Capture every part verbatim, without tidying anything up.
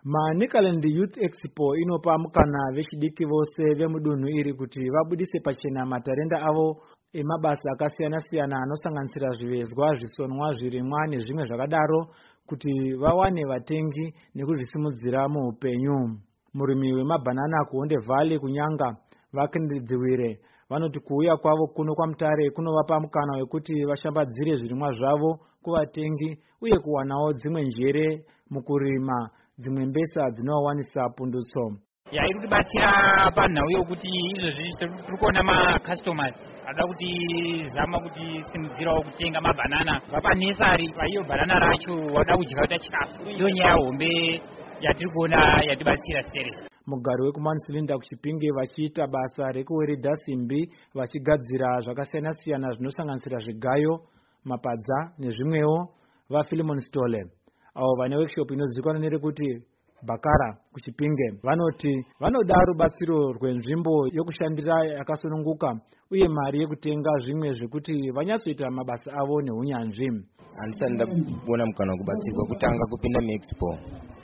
Manicaland Youth Expo inopa mukana vechidiki vose vemudunhu iri kuti vabudise pachena matarenda avo emabasa akasiyana siyana anosanganisira zvivezwa, zvisonwa, zvirimwa nezvimwe zvakadaro kuti vawane vatengi nekuzvisimudzira muupenyu. Murimi wemabhanana kuHonde Valley kunyanga vakendidziwire vanoti kuuya kwavo kuno kwaMutare kunovapa mukana wekuti vashambadzire zvirimwa zvavo kuvatengi uye kuwanawo dzimwe njere mukurima dzimwe mbesa dzinowawanisa pundutso. Ya iri kutibatsira panhau yokuti izvozvi tiri kuona macustomers ada kuti zama kuti simudzirawo kutenga mabhanana vapanesari paiyo bhanana racho wada kudya kuita chikafu. Iyo nyaya hombe yatiri kuona yatibatsira stere. Mugari wekuMansilinda kuChipinge vachiita basa rekuweredha simbi vachigadzira zvakasiyana siyana zvinosanganisira zvigayo, mapadza nezvimwewo vaPhilemon Stole. Avo vane workshop inozivikanwa nerekuti Bakara kuChipinge vanoti vanoda rubatsiro rwenzvimbo yokushandira yakasununguka uye mari yekutenga zvimwe zvekuti vanyatsoita mabasa avo neunyanzvi. Handisati ndabona mukana wekubatsirwa kutanga kupinda muExpo.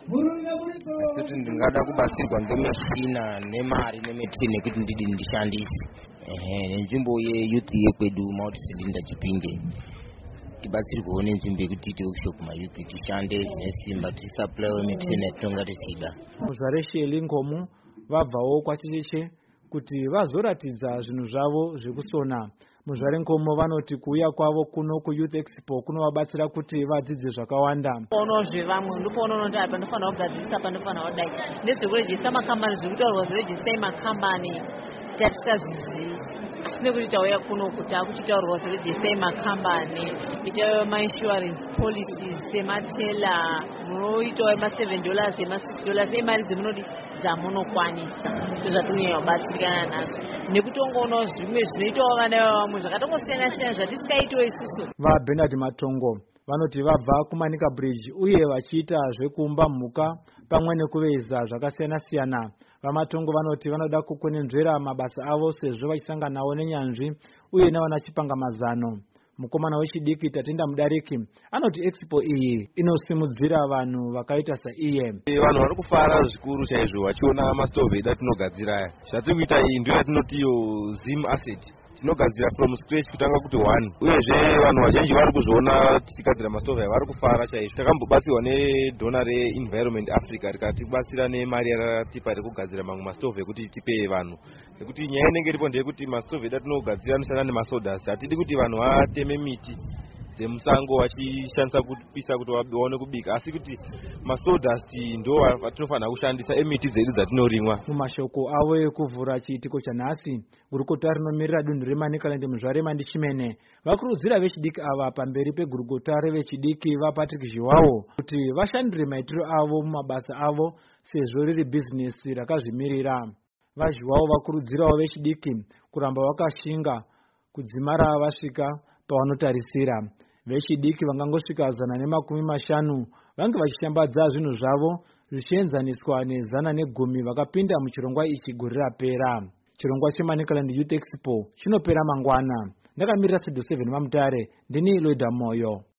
Asi ndingada kubatsirwa ngemishina nemari nemetini nekuti ndidi ndishandise. Ehe, nenzvimbo yeyouth yekwedu Mount Silinda Chipinge. Tibatsirwawo nenzvimbo yekuti tiite workshop mayouth tishande nesimba tisapply metini yatinonga tisida. Muzvaresheli Ngomu vabvawo kwaChecheche kuti vazoratidza zvinhu zvavo zvekusona. Muzvare Ngomu vanoti kuuya kwavo kuno kuYouth Expo kunovabatsira kuti vadzidze zvakawanda. Ono zvevamwe ndipona unoti apa ndofana kugadzirisa pa ndofana kudai ndezvekurejista makambani zvekutaurwa zverejista makambani tatisikazizi asi nekuti tauya kuno kuti akuchitaurwa zverejista makambani itayo mainsurance policies sematela munoitawo ema-seven dollars ema-six dollars emari dzemunodi dzamunokwanisa ndozvatinonya kubatsirikana nazvo nekutongoona zvimwe zvinoitawo vana vavamwe zvakatongosiyana siyana zvatisingaitiwo isusu. VaBernard Matongo vanoti vabva kuManika Bridge uye vachiita zvekumba mhuka pamwe nekuveza zvakasiyana siyana. VaMatongo vanoti vanoda kukwenenzvera mabasa avo sezvo vachisanganawo nenyanzvi uye navana chipangamazano. Mukomana wechidiki Tatenda Mudariki anoti expo iyi inosimudzira vanhu vakaita saiye. Vanhu vari kufara zvikuru chaizvo vachiona mastovhi edu atinogadzira aya. Zvatiri kuita iyi ndiyo yatinoti iyo Zim asset. Tinogadzira from scratch kutanga kuti one. Uyezve vanhu vazhinji vari kuzviona tichigadzira mastovhi aya vari kufara chaizvo. Takambobatsirwa nedhona reEnvironment Africa rikatibatsira nemari yarakatipa rekugadzira mamwe mastovhi ekuti tipe vanhu. Nekuti nyaya inenge iripo ndeyekuti mastovhi edu atinogadzira anoshanda nemasawdust. Hatidi kuti vanhu vateme miti dzemusango vachishandisa kupisa kuti vaone kubika, asi kuti masawdust ndo atinofanira kushandisa emiti dzedu dzatinorimwa. Mumashoko avo ekuvhura chiitiko chanhasi, gurukota rinomirira dunhu reManicaland Muzvare Mandishimene vakurudzira vechidiki ava pamberi pegurukota revechidiki vaPatrick Zhiwawo kuti vashandire maitiro avo mumabasa avo sezvo riri bhizinesi rakazvimirira. VaZhiwawo vakurudzirawo vechidiki kuramba vakashinga kudzimara vasvika pavanotarisira. Vechidiki vangangosvika zana nemakumi mashanu vange vachishambadza zvinhu zvavo zvichienzaniswa nezana negumi vakapinda muchirongwa ichi gore rapera. Chirongwa cheManicaland Youth Expo chinopera mangwana. Ndakamirira Studio seven vaMutare, ndini Loida Moyo.